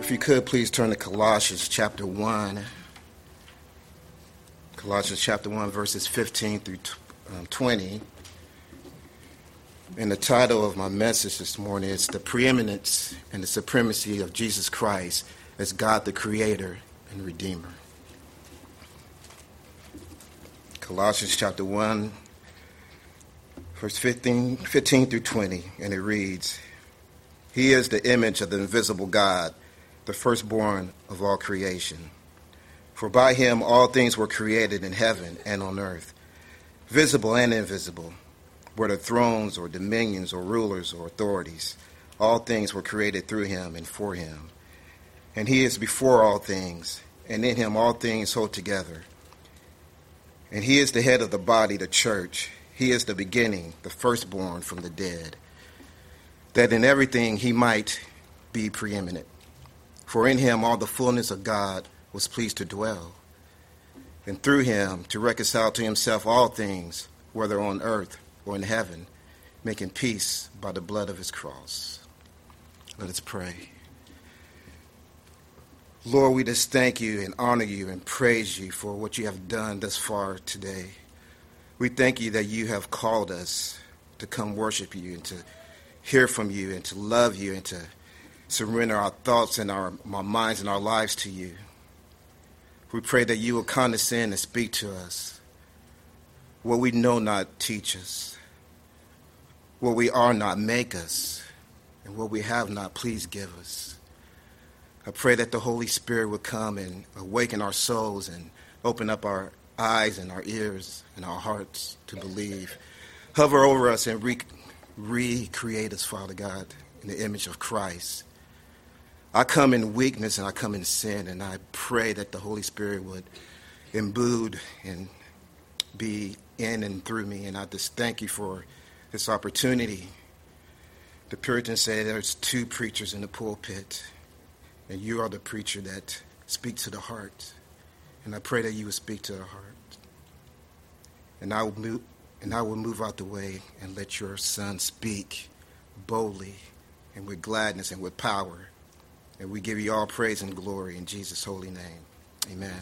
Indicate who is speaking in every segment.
Speaker 1: If you could, please turn to Colossians chapter 1. Colossians chapter 1, verses 15 through 20. And the title of my message this morning is The Preeminence and the Supremacy of Jesus Christ as God the Creator and Redeemer. Colossians chapter 1, verse 15 through 20, and it reads, He is the image of the invisible God, the firstborn of all creation. For by him all things were created in heaven and on earth, visible and invisible, whether thrones or dominions or rulers or authorities. All things were created through him and for him. And he is before all things, and in him all things hold together. And he is the head of the body, the church. He is the beginning, the firstborn from the dead, that in everything he might be preeminent. For in him all the fullness of God was pleased to dwell, and through him to reconcile to himself all things, whether on earth or in heaven, making peace by the blood of his cross. Let us pray. Lord, we just thank you and honor you and praise you for what you have done thus far today. We thank you that you have called us to come worship you and to hear from you and to love you and to surrender our thoughts and our minds and our lives to you. We pray that you will condescend and speak to us. What we know not, teach us. What we are not, make us. And what we have not, please give us. I pray that the Holy Spirit would come and awaken our souls and open up our eyes and our ears and our hearts to believe. Hover over us and recreate us, Father God, in the image of Christ. I come in weakness and I come in sin, and I pray that the Holy Spirit would imbue and be in and through me. And I just thank you for this opportunity. The Puritans say there's two preachers in the pulpit, and you are the preacher that speaks to the heart. And I pray that you would speak to the heart. And I will move out the way and let your Son speak boldly and with gladness and with power. And we give you all praise and glory in Jesus' holy name. Amen.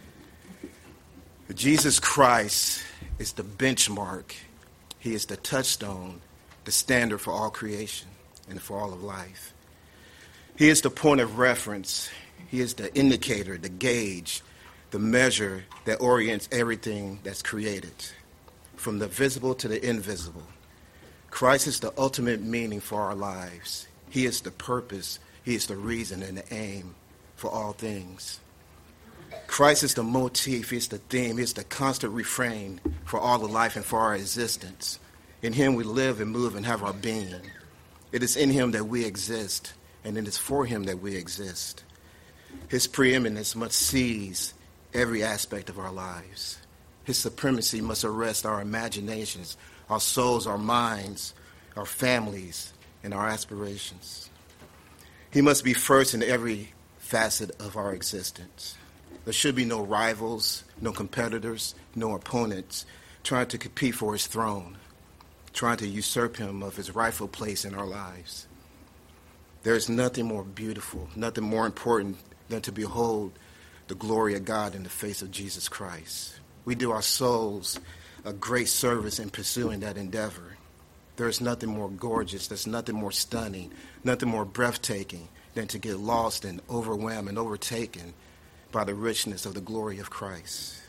Speaker 1: Jesus Christ is the benchmark. He is the touchstone, the standard for all creation and for all of life. He is the point of reference. He is the indicator, the gauge, the measure that orients everything that's created, from the visible to the invisible. Christ is the ultimate meaning for our lives. He is the purpose. He is the reason and the aim for all things. Christ is the motif. He is the theme. He is the constant refrain for all of life and for our existence. In him we live and move and have our being. It is in him that we exist, and it is for him that we exist. His preeminence must seize every aspect of our lives. His supremacy must arrest our imaginations, our souls, our minds, our families, and our aspirations. He must be first in every facet of our existence. There should be no rivals, no competitors, no opponents trying to compete for his throne, trying to usurp him of his rightful place in our lives. There is nothing more beautiful, nothing more important than to behold the glory of God in the face of Jesus Christ. We do our souls a great service in pursuing that endeavor. There is nothing more gorgeous, there's nothing more stunning, nothing more breathtaking than to get lost and overwhelmed and overtaken by the richness of the glory of Christ.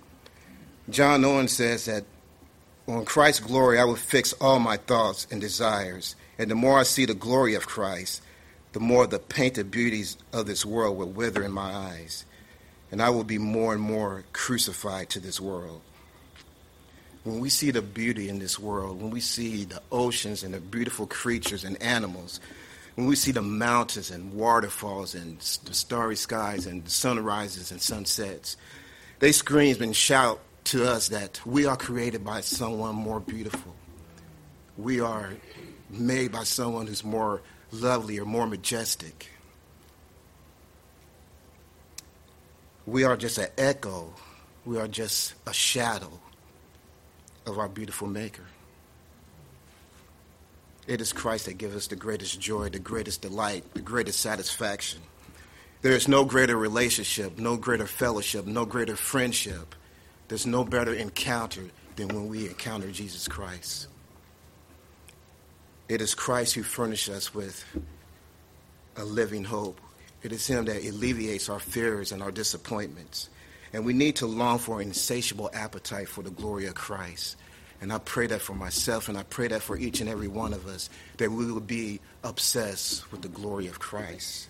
Speaker 1: John Owen says that on Christ's glory I will fix all my thoughts and desires, and the more I see the glory of Christ, the more the painted beauties of this world will wither in my eyes, and I will be more and more crucified to this world. When we see the beauty in this world, when we see the oceans and the beautiful creatures and animals, when we see the mountains and waterfalls and the starry skies and sunrises and sunsets, they scream and shout to us that we are created by someone more beautiful. We are made by someone who's more lovely or more majestic. We are just an echo. We are just a shadow of our beautiful Maker. It is Christ that gives us the greatest joy, the greatest delight, the greatest satisfaction. There is no greater relationship, no greater fellowship, no greater friendship. There's no better encounter than when we encounter Jesus Christ. It is Christ who furnished us with a living hope. It is him that alleviates our fears and our disappointments. And we need to long for an insatiable appetite for the glory of Christ. And I pray that for myself, and I pray that for each and every one of us, that we will be obsessed with the glory of Christ.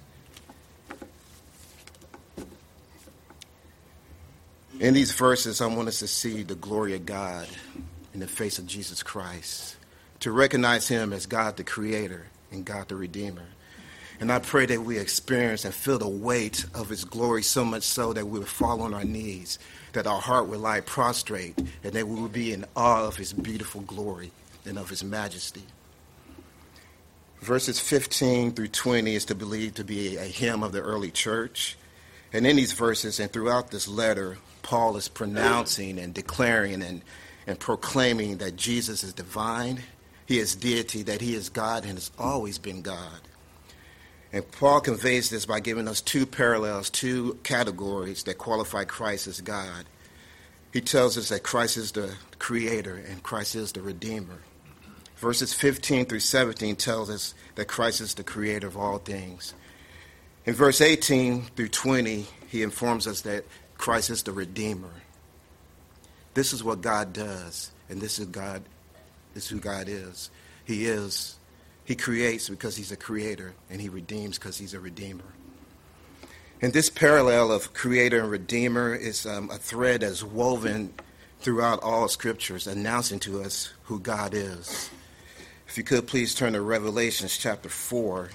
Speaker 1: In these verses, I want us to see the glory of God in the face of Jesus Christ, to recognize him as God the Creator and God the Redeemer. And I pray that we experience and feel the weight of his glory so much so that we will fall on our knees, that our heart will lie prostrate, and that we will be in awe of his beautiful glory and of his majesty. Verses 15 through 20 is to believe to be a hymn of the early church. And in these verses and throughout this letter, Paul is pronouncing and declaring and proclaiming that Jesus is divine, he is deity, that he is God and has always been God. And Paul conveys this by giving us two parallels, two categories that qualify Christ as God. He tells us that Christ is the Creator and Christ is the Redeemer. Verses 15 through 17 tells us that Christ is the Creator of all things. In verse 18 through 20, he informs us that Christ is the Redeemer. This is what God does, and this is who God is. He creates because he's a creator, and he redeems because he's a redeemer. And this parallel of creator and redeemer is a thread that's woven throughout all scriptures, announcing to us who God is. If you could please turn to Revelation chapter 4.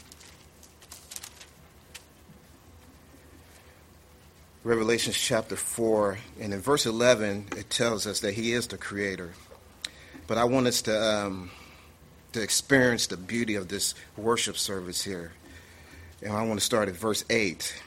Speaker 1: Revelation chapter 4, and in verse 11, it tells us that he is the creator. But I want us to experience the beauty of this worship service here. And I want to start at verse 8.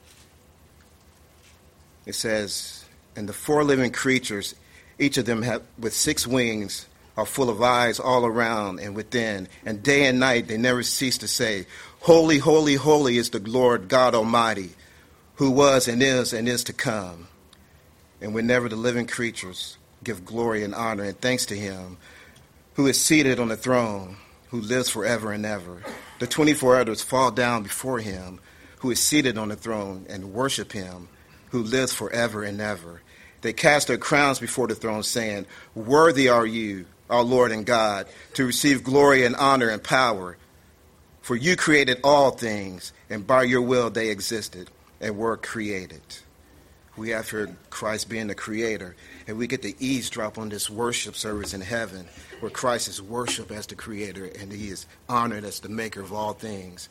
Speaker 1: It says, "And the four living creatures, each of them with 6 wings, are full of eyes all around and within. And day and night they never cease to say, 'Holy, holy, holy is the Lord God Almighty, who was and is to come.' And whenever the living creatures give glory and honor and thanks to him who is seated on the throne, who lives forever and ever, the 24 elders fall down before him who is seated on the throne and worship him who lives forever and ever. They cast their crowns before the throne, saying, 'Worthy are you, our Lord and God, to receive glory and honor and power. For you created all things, and by your will they existed and were created.'" We have heard Christ being the creator, and we get to eavesdrop on this worship service in heaven, where Christ is worshipped as the creator and he is honored as the maker of all things.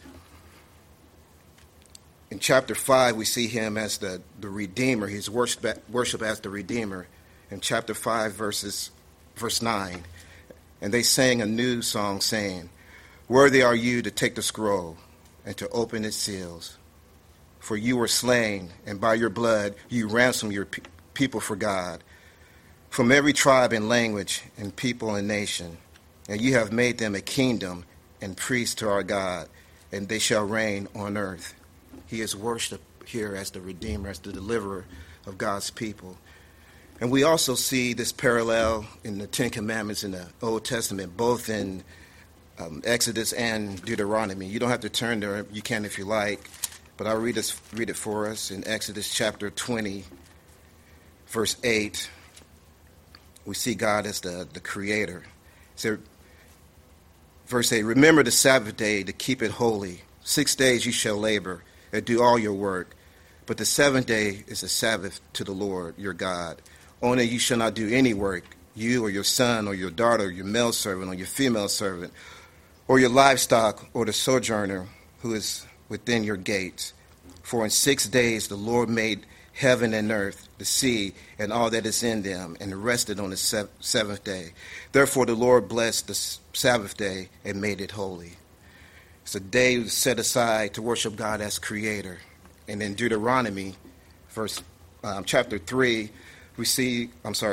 Speaker 1: In chapter 5, we see him as the redeemer. He's worshipped as the redeemer. In chapter 5, verse 9, "And they sang a new song, saying, 'Worthy are you to take the scroll and to open its seals. For you were slain, and by your blood you ransomed your people for God, from every tribe and language and people and nation. And you have made them a kingdom and priests to our God, and they shall reign on earth.'" He is worshipped here as the Redeemer, as the deliverer of God's people. And we also see this parallel in the Ten Commandments in the Old Testament, both in Exodus and Deuteronomy. You don't have to turn there. You can if you like. But I'll read it for us in Exodus chapter 20, verse 8. We see God as the creator. So, verse 8, "Remember the Sabbath day to keep it holy. 6 days you shall labor and do all your work. But the 7th day is a Sabbath to the Lord your God. On it you shall not do any work, you or your son or your daughter, or your male servant or your female servant, or your livestock or the sojourner who is within your gates. For in 6 days the Lord made heaven and earth, the sea, and all that is in them, and rested on the 7th day. Therefore the Lord blessed the Sabbath day and made it holy." It's a day set aside to worship God as creator. And in Deuteronomy, chapter 5, we see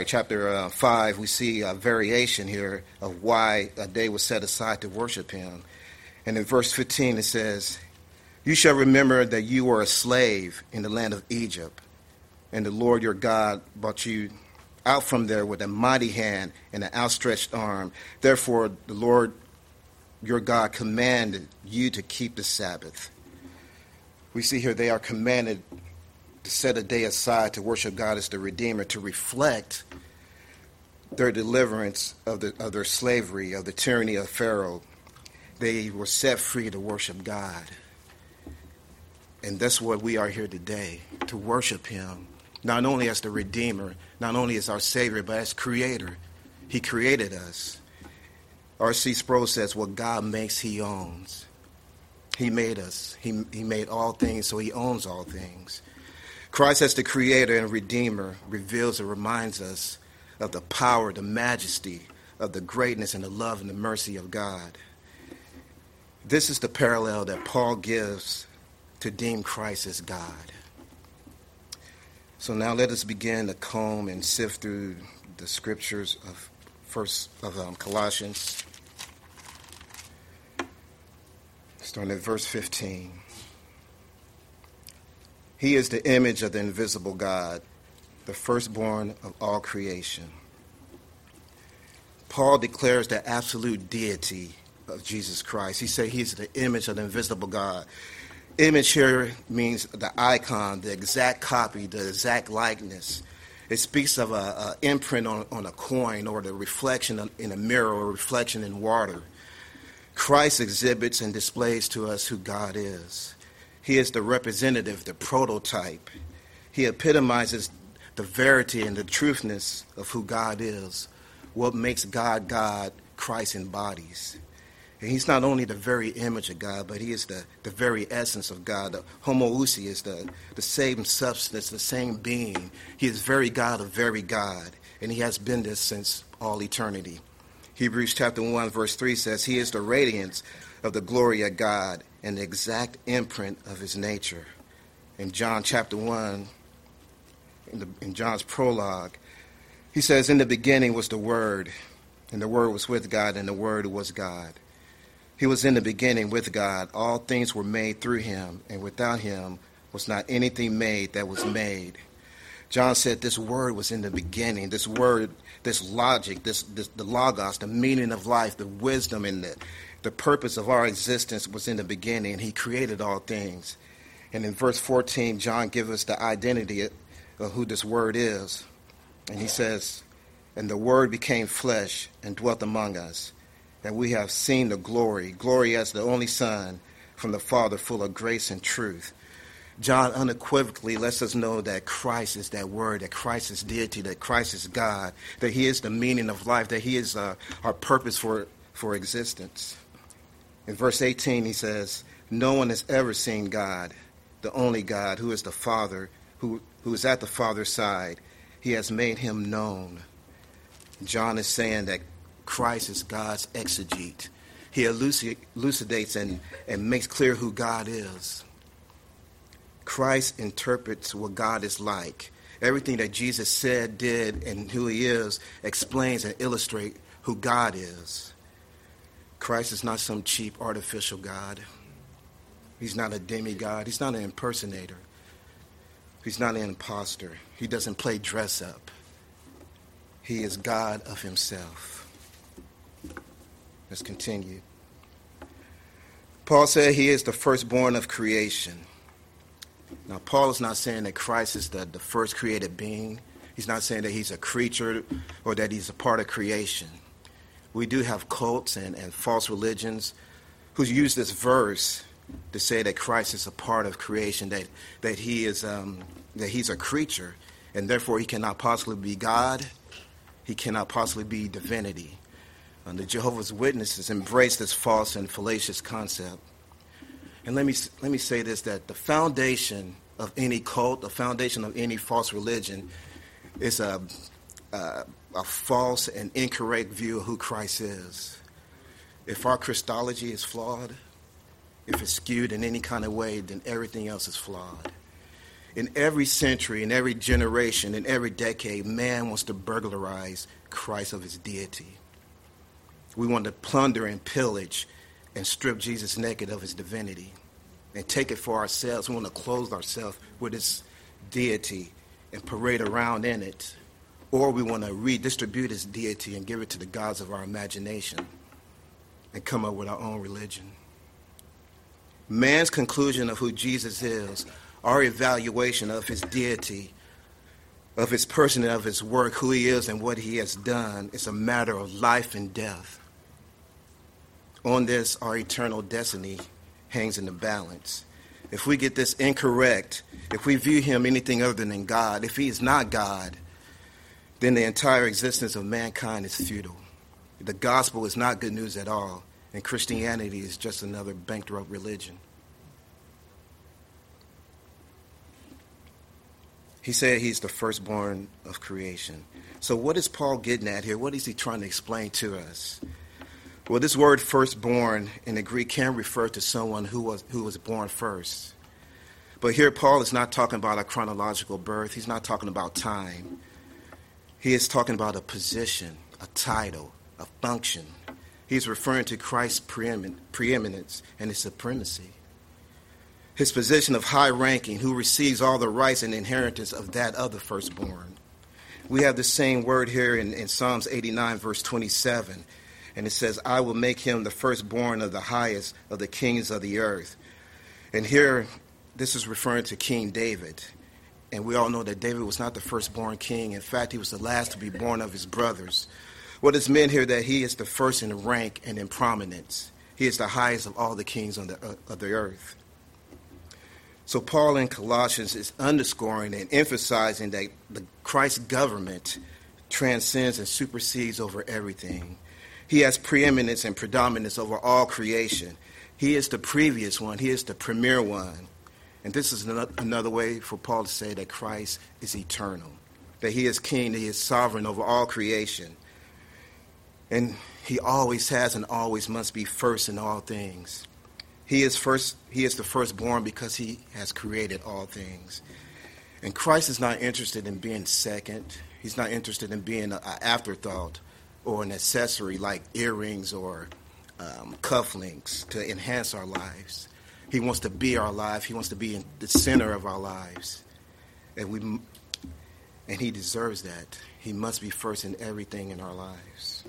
Speaker 1: a variation here of why a day was set aside to worship him. And in verse 15 it says, You shall remember that you were a slave in the land of Egypt, and the Lord your God brought you out from there with a mighty hand and an outstretched arm. Therefore, the Lord your God commanded you to keep the Sabbath. We see here they are commanded to set a day aside to worship God as the Redeemer, to reflect their deliverance of their slavery, of the tyranny of Pharaoh. They were set free to worship God. And that's what we are here today, to worship him, not only as the Redeemer, not only as our Savior, but as Creator. He created us. R.C. Sproul says, what God makes, he owns. He made us. He made all things, so he owns all things. Christ as the Creator and Redeemer reveals and reminds us of the power, the majesty, of the greatness and the love and the mercy of God. This is the parallel that Paul gives to deem Christ as God. So now let us begin to comb and sift through the scriptures of Colossians, starting at verse 15. He is the image of the invisible God, the firstborn of all creation. Paul declares the absolute deity of Jesus Christ. He said he's the image of the invisible God. Image here means the icon, the exact copy, the exact likeness. It speaks of an imprint on a coin, or the reflection in a mirror, or reflection in water. Christ exhibits and displays to us who God is. He is the representative, the prototype. He epitomizes the verity and the truthness of who God is. What makes God God, Christ embodies. And he's not only the very image of God, but he is the very essence of God. The homoousia is the same substance, the same being. He is very God of very God, and he has been this since all eternity. Hebrews chapter 1, verse 3 says, he is the radiance of the glory of God and the exact imprint of his nature. In John chapter 1, in John's prologue, he says, in the beginning was the Word, and the Word was with God, and the Word was God. He was in the beginning with God. All things were made through him, and without him was not anything made that was made. John said this word was in the beginning. This word, this logic, the logos, the meaning of life, the wisdom, and the purpose of our existence was in the beginning. He created all things. And in verse 14, John gives us the identity of who this word is. And he says, and the word became flesh and dwelt among us. And we have seen the glory as the only Son from the Father, full of grace and truth. John unequivocally lets us know that Christ is that word, that Christ is deity, that Christ is God, that he is the meaning of life, that he is our purpose for existence. In verse 18, he says, no one has ever seen God, the only God, who is the Father, who is at the Father's side. He has made him known. John is saying that Christ is God's exegete. He elucidates and makes clear who God is. Christ interprets what God is like. Everything that Jesus said, did, and who he is explains and illustrates who God is. Christ is not some cheap artificial God. He's not a demigod. He's not an impersonator. He's not an imposter. He doesn't play dress up. He is God of himself. Let's continue. Paul said he is the firstborn of creation. Now, Paul is not saying that Christ is the first created being. He's not saying that he's a creature or that he's a part of creation. We do have cults and false religions who use this verse to say that Christ is a part of creation, that he is that he's a creature, and therefore he cannot possibly be God. He cannot possibly be divinity. The Jehovah's Witnesses embrace this false and fallacious concept. And let me say this, that the foundation of any cult, the foundation of any false religion is a false and incorrect view of who Christ is. If our Christology is flawed, if it's skewed in any kind of way, then everything else is flawed. In every century, in every generation, in every decade, man wants to burglarize Christ of his deity. We want to plunder and pillage and strip Jesus naked of his divinity. and take it for ourselves. We want to clothe ourselves with this deity and parade around in it. Or we want to redistribute this deity and give it to the gods of our imagination and come up with our own religion. Man's conclusion of who Jesus is, our evaluation of his deity, of his person and of his work, who he is and what he has done, is a matter of life and death. On this, our eternal destiny hangs in the balance. If we get this incorrect, if we view him anything other than God, if he is not God, then the entire existence of mankind is futile. The gospel is not good news at all, and Christianity is just another bankrupt religion. He said he's the firstborn of creation. So what is Paul getting at here? What is he trying to explain to us? Well, this word firstborn in the Greek can refer to someone who was born first. But here Paul is not talking about a chronological birth. He's not talking about time. He is talking about a position, a title, a function. He's referring to Christ's preeminence and his supremacy. His position of high ranking, who receives all the rights and inheritance of that other firstborn. We have the same word here in Psalms 89, verse 27. And it says, I will make him the firstborn of the highest of the kings of the earth. And here, this is referring to King David. And we all know that David was not the firstborn king. In fact, he was the last to be born of his brothers. What is meant here that he is the first in rank and in prominence. He is the highest of all the kings of the earth. So Paul in Colossians is underscoring and emphasizing that the Christ's government transcends and supersedes over everything. He has preeminence and predominance over all creation. He is the previous one. He is the premier one. And this is another way for Paul to say that Christ is eternal, that he is king, that he is sovereign over all creation. And he always has and always must be first in all things. He is the firstborn because he has created all things. And Christ is not interested in being second. He's not interested in being an afterthought or an accessory like earrings or cufflinks to enhance our lives. He wants to be our life. He wants to be in the center of our lives. And he deserves that. He must be first in everything in our lives.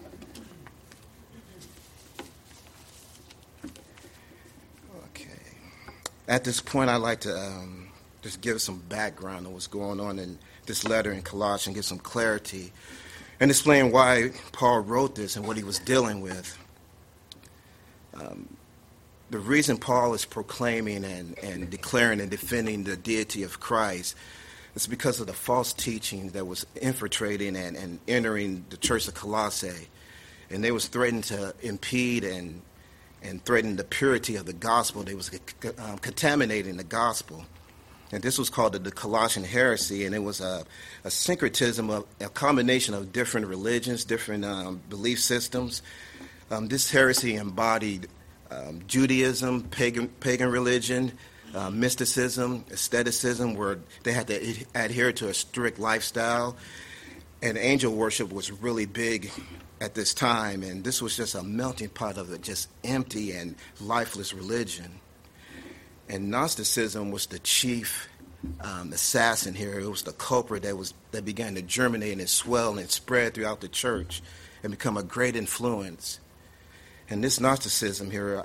Speaker 1: Okay. At this point, I'd like to just give some background on what's going on in this letter in Colossians, give some clarity, and explain why Paul wrote this and what he was dealing with. The reason Paul is proclaiming and declaring and defending the deity of Christ is because of the false teaching that was infiltrating and entering the church of Colossae. And they was threatening to impede and threaten the purity of the gospel. They was contaminating the gospel. And this was called the Colossian heresy, and it was a syncretism of a combination of different religions, different belief systems. This heresy embodied Judaism, pagan religion, mysticism, aestheticism, where they had to adhere to a strict lifestyle. And angel worship was really big at this time, and this was just a melting pot of a just empty and lifeless religion. And Gnosticism was the chief assassin here. It was the culprit that began to germinate and swell and spread throughout the church and become a great influence. And this Gnosticism here,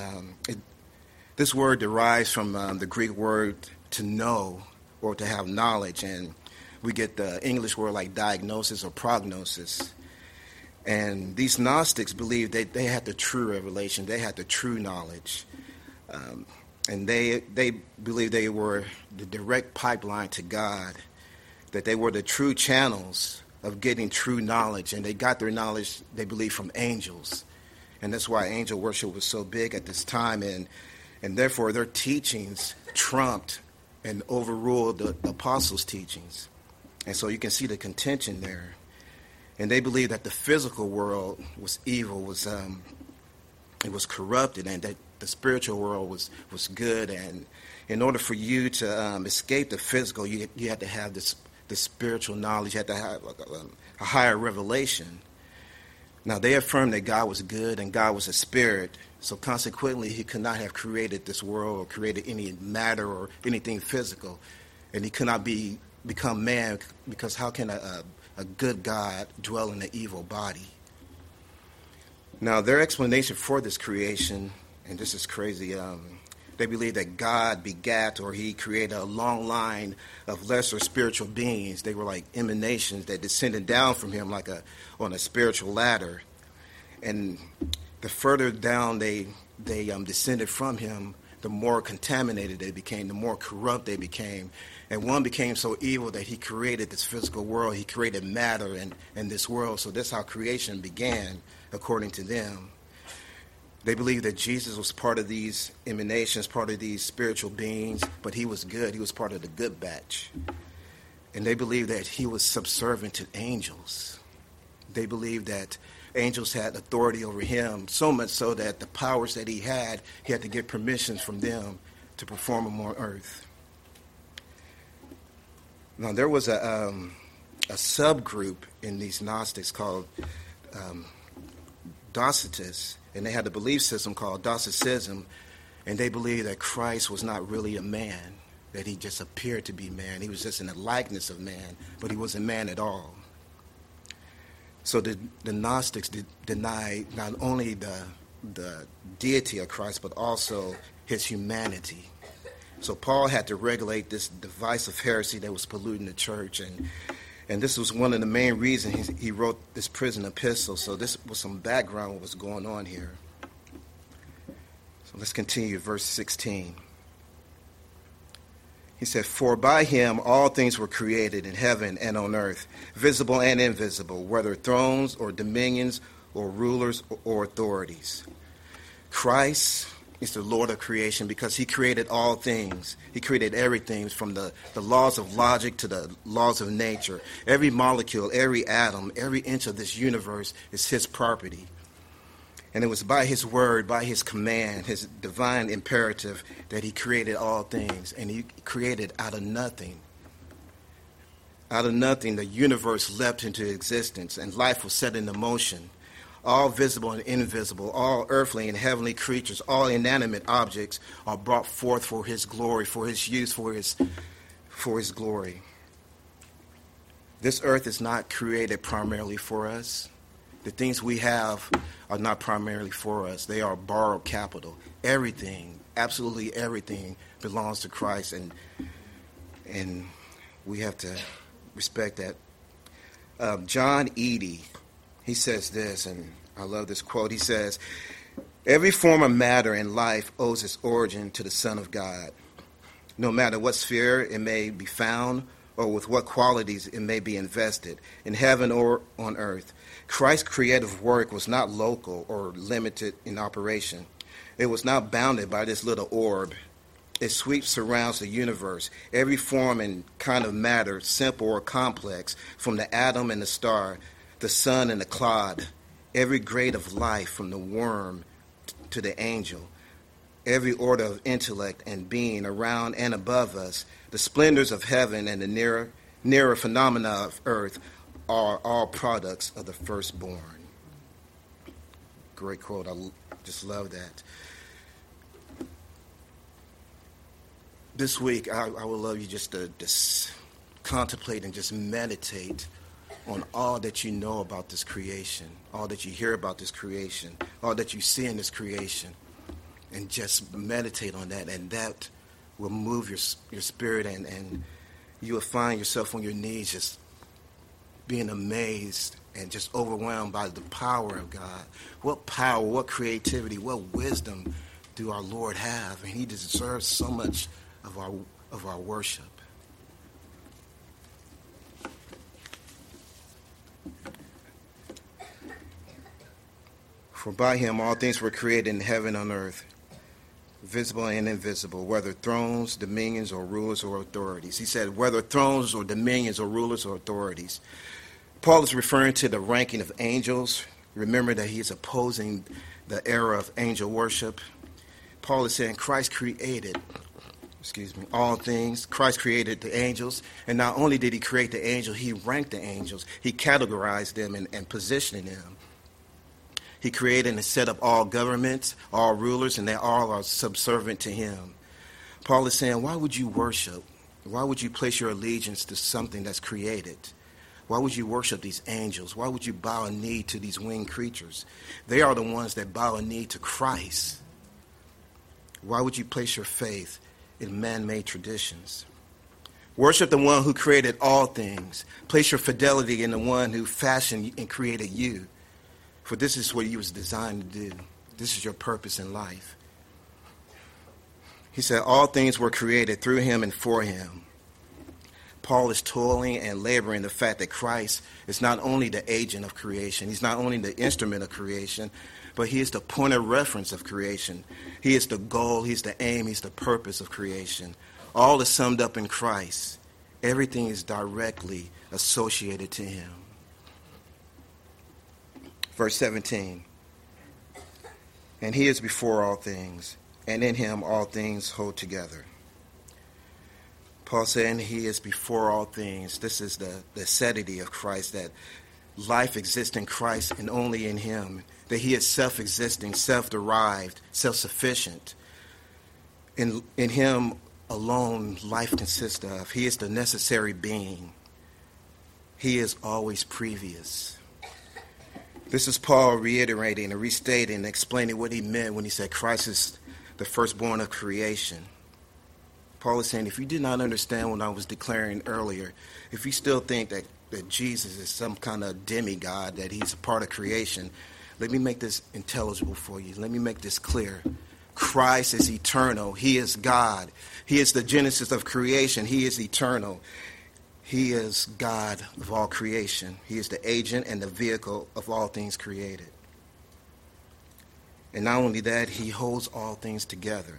Speaker 1: this word derives from the Greek word to know or to have knowledge, and we get the English word like diagnosis or prognosis. And these Gnostics believed that they had the true revelation, they had the true knowledge. And they believed they were the direct pipeline to God, that they were the true channels of getting true knowledge. And they got their knowledge, they believed, from angels. And that's why angel worship was so big at this time. And therefore, their teachings trumped and overruled the apostles' teachings. And so you can see the contention there. And they believed that the physical world was evil, it was corrupted, and that the spiritual world was good. And in order for you to escape the physical, you had to have this spiritual knowledge. You had to have a higher revelation. Now, they affirmed that God was good and God was a spirit. So consequently, he could not have created this world or created any matter or anything physical. And he could not become man, because how can a good God dwell in an evil body? Now, their explanation for this creation, and this is crazy, they believe that God begat, or he created a long line of lesser spiritual beings. They were like emanations that descended down from him like on a spiritual ladder. And the further down they descended from him, the more contaminated they became, the more corrupt they became. And one became so evil that he created this physical world. He created matter in this world. So that's how creation began, according to them. They believe that Jesus was part of these emanations, part of these spiritual beings, but he was good. He was part of the good batch. And they believe that he was subservient to angels. They believe that angels had authority over him, so much so that the powers that he had to get permissions from them to perform them on earth. Now, there was a subgroup in these Gnostics called Docetists, and they had a belief system called Docetism, and they believed that Christ was not really a man, that he just appeared to be man. He was just in the likeness of man, but he wasn't man at all. So the Gnostics denied not only the deity of Christ, but also his humanity. So Paul had to regulate this divisive heresy that was polluting the church, and this was one of the main reasons he wrote this prison epistle. So this was some background on what's going on here. So let's continue, verse 16. He said, "For by him all things were created in heaven and on earth, visible and invisible, whether thrones or dominions or rulers or authorities." Christ is the Lord of creation because he created all things. He created everything from the laws of logic to the laws of nature. Every molecule, every atom, every inch of this universe is his property. And it was by his word, by his command, his divine imperative, that he created all things. And he created out of nothing. Out of nothing, the universe leapt into existence, and life was set into motion. All visible and invisible, all earthly and heavenly creatures, all inanimate objects are brought forth for his glory, for his use, for his glory. This earth is not created primarily for us. The things we have are not primarily for us. They are borrowed capital. Everything, absolutely everything, belongs to Christ, and we have to respect that. John Eadie, he says this, and I love this quote. He says, "Every form of matter in life owes its origin to the Son of God. No matter what sphere it may be found or with what qualities it may be invested, in heaven or on earth, Christ's creative work was not local or limited in operation. It was not bounded by this little orb. It sweeps, surrounds the universe, every form and kind of matter, simple or complex, from the atom and the star, the sun and the clod, every grade of life from the worm to the angel, every order of intellect and being around and above us, the splendors of heaven and the nearer phenomena of earth are all products of the firstborn." Great quote. I just love that. This week, I would love you just to contemplate and just meditate on all that you know about this creation, all that you hear about this creation, all that you see in this creation, and just meditate on that, and that will move your spirit, and you will find yourself on your knees just being amazed and just overwhelmed by the power of God. What power, what creativity, what wisdom do our Lord have? And he deserves so much of our worship. "For by him all things were created in heaven and on earth, visible and invisible, whether thrones, dominions, or rulers or authorities." He said, whether thrones or dominions or rulers or authorities. Paul is referring to the ranking of angels. Remember that he is opposing the era of angel worship. Paul is saying Christ created, all things. Christ created the angels. And not only did he create the angels, he ranked the angels. He categorized them and positioned them. He created and set up all governments, all rulers, and they all are subservient to him. Paul is saying, why would you worship? Why would you place your allegiance to something that's created? Why would you worship these angels? Why would you bow a knee to these winged creatures? They are the ones that bow a knee to Christ. Why would you place your faith in man-made traditions? Worship the one who created all things. Place your fidelity in the one who fashioned and created you. For this is what you was designed to do. This is your purpose in life. He said all things were created through him and for him. Paul is toiling and laboring the fact that Christ is not only the agent of creation, he's not only the instrument of creation, but he is the point of reference of creation. He is the goal, he's the aim, he's the purpose of creation. All is summed up in Christ. Everything is directly associated to him. Verse 17. And he is before all things, and in him all things hold together. Paul saying he is before all things. This is the necessity of Christ, that life exists in Christ and only in him, that he is self-existing, self-derived, self-sufficient. In him alone life consists of. He is the necessary being. He is always previous. This is Paul reiterating and restating and explaining what he meant when he said Christ is the firstborn of creation. Paul is saying, if you did not understand what I was declaring earlier, if you still think that Jesus is some kind of demigod, that he's a part of creation, let me make this intelligible for you. Let me make this clear. Christ is eternal. He is God. He is the genesis of creation. He is eternal. He is God of all creation. He is the agent and the vehicle of all things created. And not only that, he holds all things together.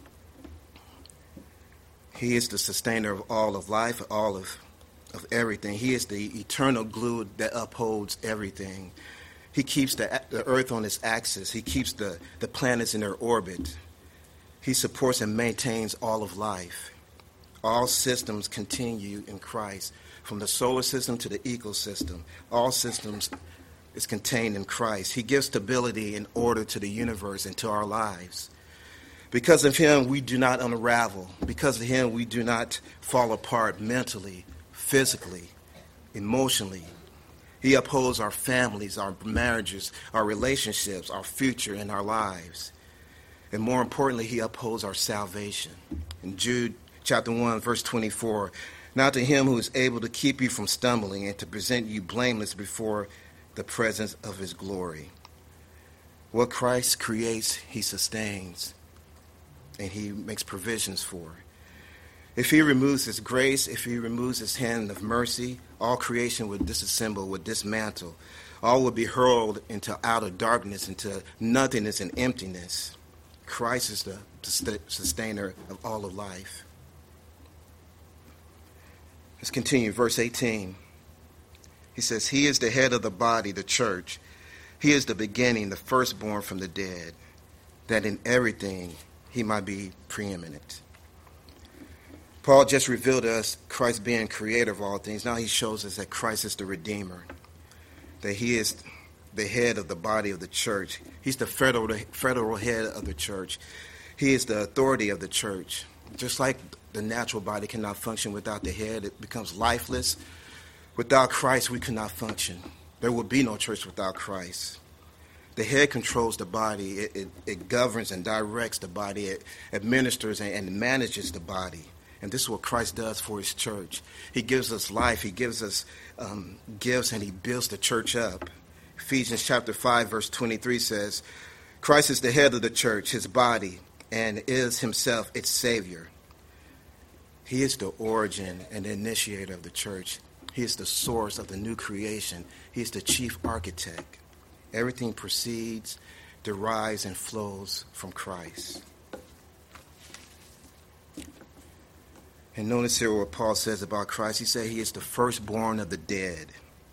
Speaker 1: He is the sustainer of all of life, all of everything. He is the eternal glue that upholds everything. He keeps the earth on its axis. He keeps the planets in their orbit. He supports and maintains all of life. All systems continue in Christ, from the solar system to the ecosystem. All systems is contained in Christ. He gives stability and order to the universe and to our lives. Because of him, we do not unravel. Because of him, we do not fall apart mentally, physically, emotionally. He upholds our families, our marriages, our relationships, our future, and our lives. And more importantly, he upholds our salvation. In Jude chapter 1, verse 24, now to him who is able to keep you from stumbling and to present you blameless before the presence of his glory. What Christ creates, he sustains, and he makes provisions for. If he removes his grace, if he removes his hand of mercy, all creation would disassemble, would dismantle. All would be hurled into outer darkness, into nothingness and emptiness. Christ is the sustainer of all of life. Let's continue. Verse 18. He says, he is the head of the body, the church. He is the beginning, the firstborn from the dead, that in everything he might be preeminent. Paul just revealed to us Christ being creator of all things. Now he shows us that Christ is the Redeemer, that he is the head of the body of the church. He's the federal head of the church. He is the authority of the church. Just like the natural body cannot function without the head, it becomes lifeless. Without Christ, we cannot function. There would be no church without Christ. The head controls the body. It governs and directs the body. It administers and manages the body. And this is what Christ does for his church. He gives us life. He gives us gifts, and he builds the church up. Ephesians chapter 5, verse 23 says, Christ is the head of the church, his body, and is himself its Savior. He is the origin and the initiator of the church. He is the source of the new creation. He is the chief architect. Everything proceeds, derives, and flows from Christ. And notice here what Paul says about Christ. He said he is the firstborn of the dead.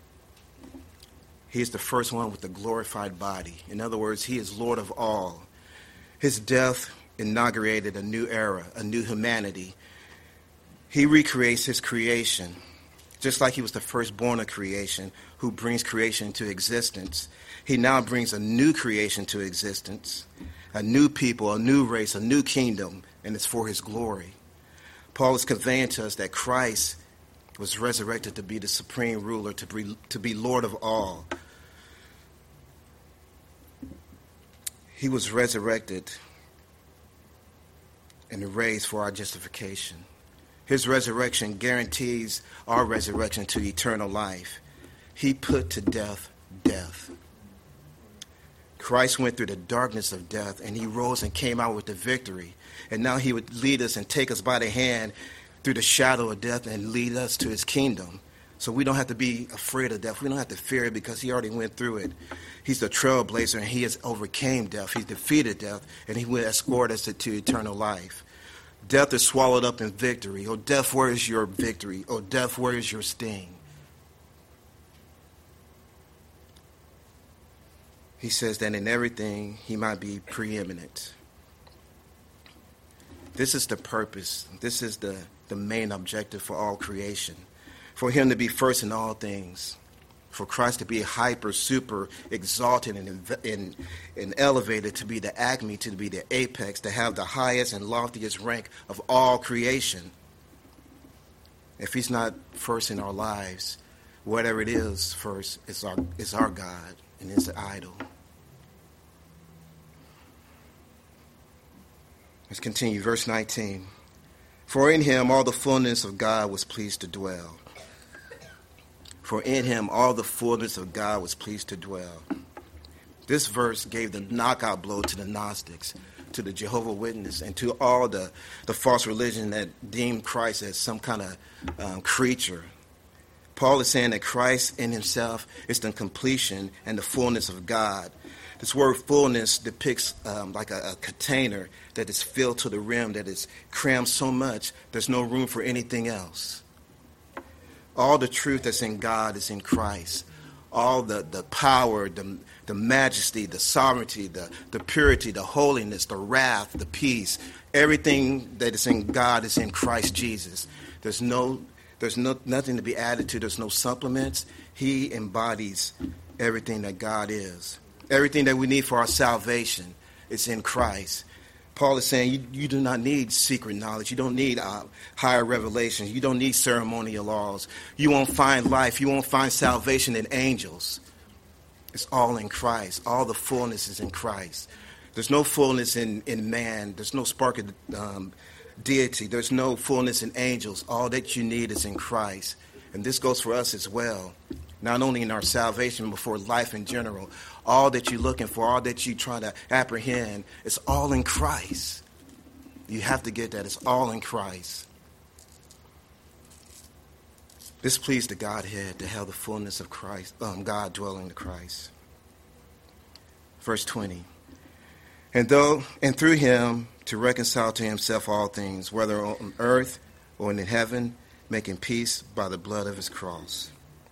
Speaker 1: He is the first one with the glorified body. In other words, he is Lord of all. His death inaugurated a new era, a new humanity. He recreates his creation. Just like he was the firstborn of creation who brings creation into existence, he now brings a new creation to existence, a new people, a new race, a new kingdom, and it's for his glory. Paul is conveying to us that Christ was resurrected to be the supreme ruler, to be Lord of all. He was resurrected and raised for our justification. His resurrection guarantees our resurrection to eternal life. He put to death death. Christ went through the darkness of death, and he rose and came out with the victory. And now he would lead us and take us by the hand through the shadow of death and lead us to his kingdom. So we don't have to be afraid of death. We don't have to fear it because he already went through it. He's the trailblazer, and he has overcame death. He's defeated death, and he will escort us to eternal life. Death is swallowed up in victory. Oh, death, where is your victory? Oh, death, where is your sting? He says that in everything he might be preeminent. This is the purpose. This is the main objective for all creation. For him to be first in all things. For Christ to be hyper, super, exalted and elevated, to be the acme, to be the apex, to have the highest and loftiest rank of all creation. If he's not first in our lives, whatever it is first, it's our God and it's the idol. Let's continue, verse 19. For in him all the fullness of God was pleased to dwell. For in him all the fullness of God was pleased to dwell. This verse gave the knockout blow to the Gnostics, to the Jehovah's Witnesses, and to all the false religion that deemed Christ as some kind of creature. Paul is saying that Christ in himself is the completion and the fullness of God. This word fullness depicts like a container that is filled to the rim, that is crammed so much there's no room for anything else. All the truth that's in God is in Christ. All the power, the majesty, the sovereignty, the purity, the holiness, the wrath, the peace, everything that is in God is in Christ Jesus. There's nothing to be added to. There's no supplements. He embodies everything that God is. Everything that we need for our salvation is in Christ. Paul is saying you do not need secret knowledge. You don't need higher revelations. You don't need ceremonial laws. You won't find life. You won't find salvation in angels. It's all in Christ. All the fullness is in Christ. There's no fullness in man. There's no spark of deity. There's no fullness in angels. All that you need is in Christ. And this goes for us as well. Not only in our salvation, but for life in general. All that you're looking for, all that you're trying to apprehend, it's all in Christ. You have to get that. It's all in Christ. This pleased the Godhead to have the fullness of Christ, God dwelling in Christ. Verse 20. And through him to reconcile to himself all things, whether on earth or in heaven, making peace by the blood of his cross.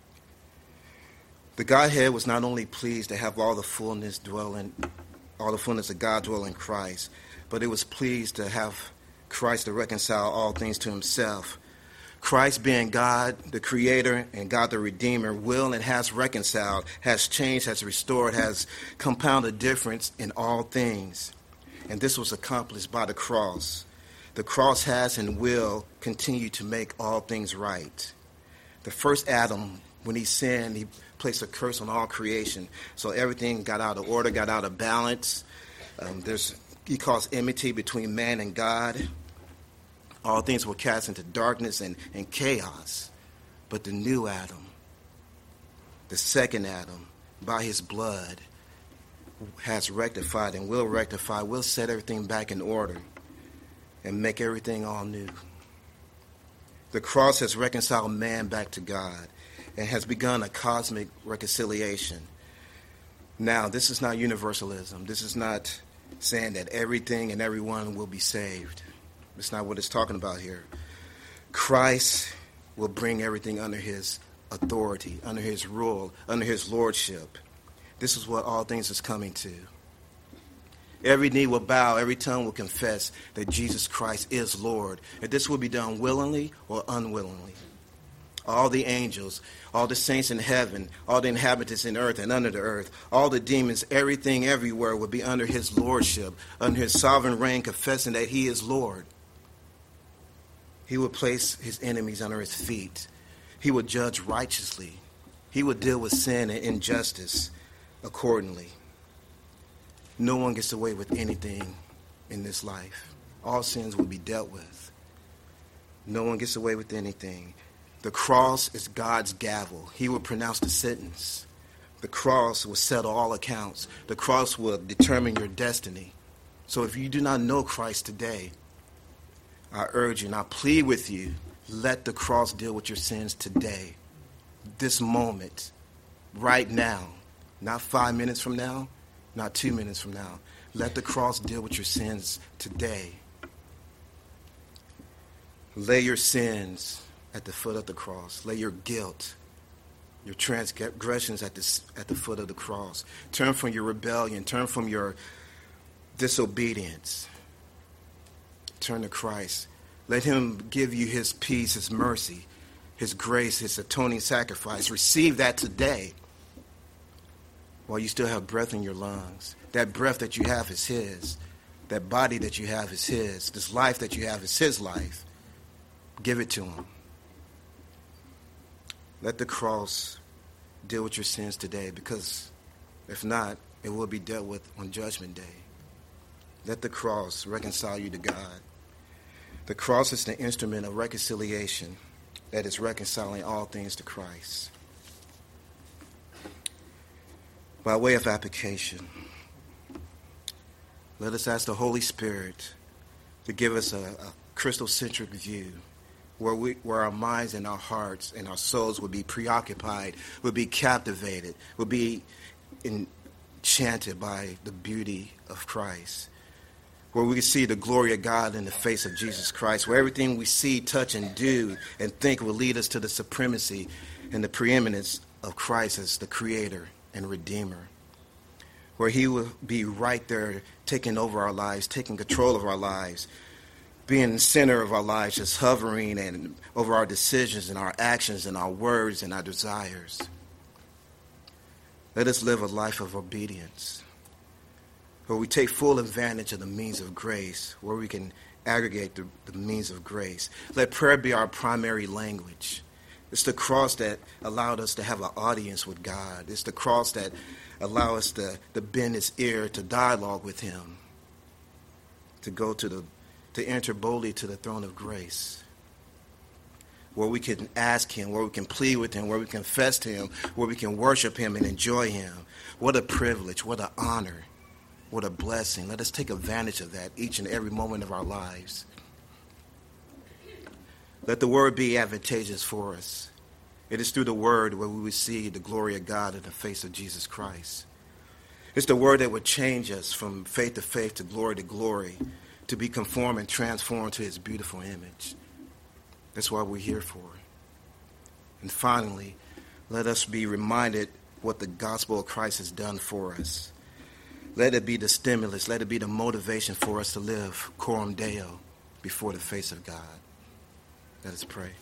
Speaker 1: The Godhead was not only pleased to have all the fullness of God dwell in Christ, but it was pleased to have Christ to reconcile all things to himself. Christ being God, the Creator, and God the Redeemer, will and has reconciled, has changed, has restored, has compounded difference in all things. And this was accomplished by the cross. The cross has and will continue to make all things right. The first Adam, when he sinned, he placed a curse on all creation. So everything got out of order, got out of balance. He caused enmity between man and God. All things were cast into darkness and chaos. But the new Adam, the second Adam, by his blood, has rectified and will set everything back in order and make everything all new. The cross has reconciled man back to God and has begun a cosmic reconciliation. Now, this is not universalism. This is not saying that everything and everyone will be saved. That's not what it's talking about here. Christ will bring everything under his authority, under his rule, under his lordship. This is what all things is coming to. Every knee will bow, every tongue will confess that Jesus Christ is Lord. And this will be done willingly or unwillingly. all the angels, all the saints in heaven, all the inhabitants in earth and under the earth, all the demons, everything everywhere would be under his lordship, under his sovereign reign, confessing that he is Lord. He would place his enemies under his feet. He would judge righteously. He would deal with sin and injustice accordingly. No one gets away with anything in this life. All sins will be dealt with. No one gets away with anything. The cross is God's gavel. He will pronounce the sentence. The cross will settle all accounts. The cross will determine your destiny. So if you do not know Christ today, I urge you and I plead with you, let the cross deal with your sins today, this moment, right now, not 5 minutes from now, not 2 minutes from now. Let the cross deal with your sins today. Lay your sins at the foot of the cross. Lay your guilt, your transgressions at the foot of the cross. Turn from your rebellion. Turn from your disobedience. Turn to Christ. Let him give you his peace, his mercy, his grace, his atoning sacrifice. Receive that today while you still have breath in your lungs. That breath that you have is his. That body that you have is his. This life that you have is his life. Give it to him. Let the cross deal with your sins today, because if not, it will be dealt with on Judgment Day. Let the cross reconcile you to God. The cross is the instrument of reconciliation that is reconciling all things to Christ. By way of application, let us ask the Holy Spirit to give us a Christocentric view where our minds and our hearts and our souls would be preoccupied, would be captivated, would be enchanted by the beauty of Christ, where we can see the glory of God in the face of Jesus Christ, where everything we see, touch, and do and think will lead us to the supremacy and the preeminence of Christ as the Creator and Redeemer, where he will be right there taking over our lives, taking control of our lives, being the center of our lives, just hovering and over our decisions and our actions and our words and our desires. Let us live a life of obedience, where we take full advantage of the means of grace, where we can aggregate the means of grace. Let prayer be our primary language. It's the cross that allowed us to have an audience with God. It's the cross that allowed us to bend his ear, to dialogue with him, to enter boldly to the throne of grace, where we can ask him, where we can plead with him, where we confess to him, where we can worship him and enjoy him. What a privilege, what an honor, what a blessing. Let us take advantage of that each and every moment of our lives. Let the word be advantageous for us. It is through the word where we will see the glory of God in the face of Jesus Christ. It's the word that would change us from faith to faith, to glory, to be conformed and transformed to his beautiful image. That's what we're here for. And finally, let us be reminded what the gospel of Christ has done for us. Let it be the stimulus, let it be the motivation for us to live coram Deo before the face of God. Let us pray.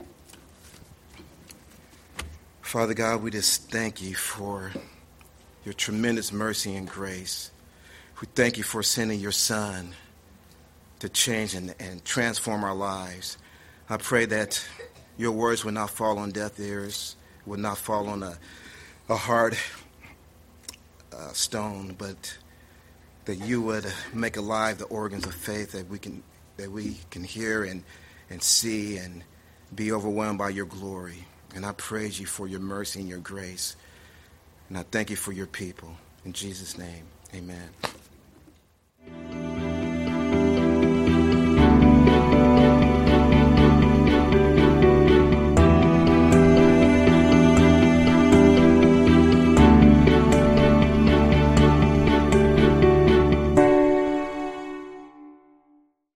Speaker 1: Father God, we just thank you for your tremendous mercy and grace. We thank you for sending your Son to change and transform our lives. I pray that your words will not fall on deaf ears, will not fall on a hard stone, but that you would make alive the organs of faith that we can hear and see and be overwhelmed by your glory. And I praise you for your mercy and your grace. And I thank you for your people. In Jesus' name, amen.